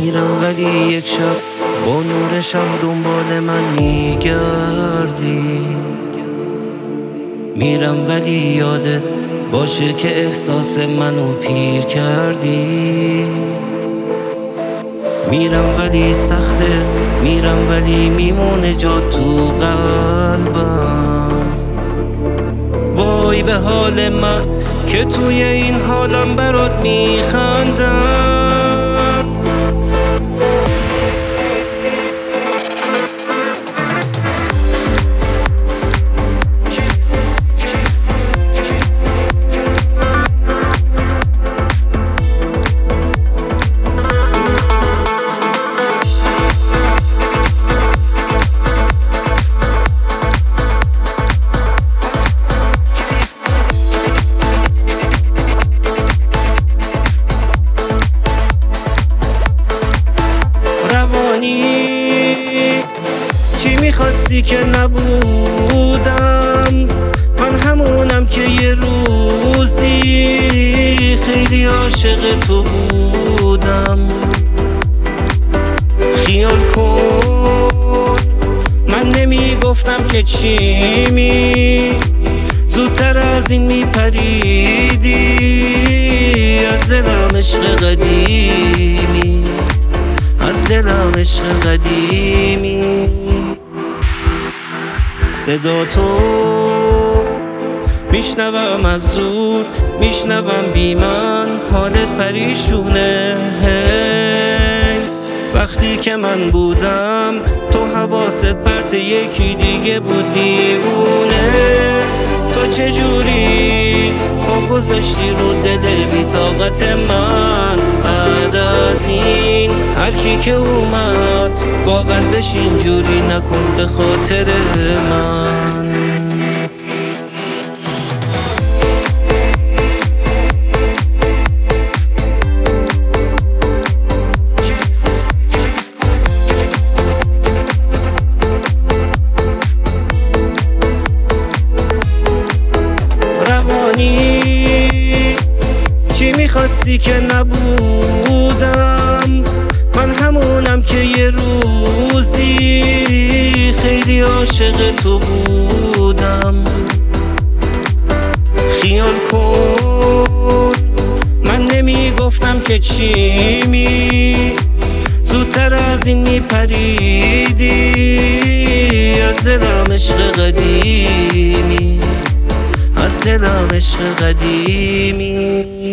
میرم ولی یک شب با نورشم دنبال من میگردی. میرم ولی یادت باشه که احساس منو پیر کردی. میرم ولی سخته، میرم ولی میمونه جا تو قلبم. وای به حال من که توی این حالم برات میخندم. چی میخواستی که نبودم؟ من همونم که یه روزی خیلی عاشق تو بودم. خیال کن من نمیگفتم که چی زودتر از این میپریدی. از دلم عشق قدیمی، از دلم عشق قدیمی. صدا تو میشنوم از دور، میشنوم بی من حالت پریشونه. وقتی که من بودم تو حواست پرت یکی دیگه بود دیوونه. تو چجوری پا گذاشتی رو دل بی طاقت من؟ بعد از این هر کی که اومد با قلبش اینجوری نکن به خاطر من. چی میخواستی که نبودم؟ من همونم که یه روزی خیلی عاشق تو بودم. خیال کن من نمیگفتم که چی زودتر از این میپریدی. از دلم عشق قدیمی، از دلم عشق قدیمی.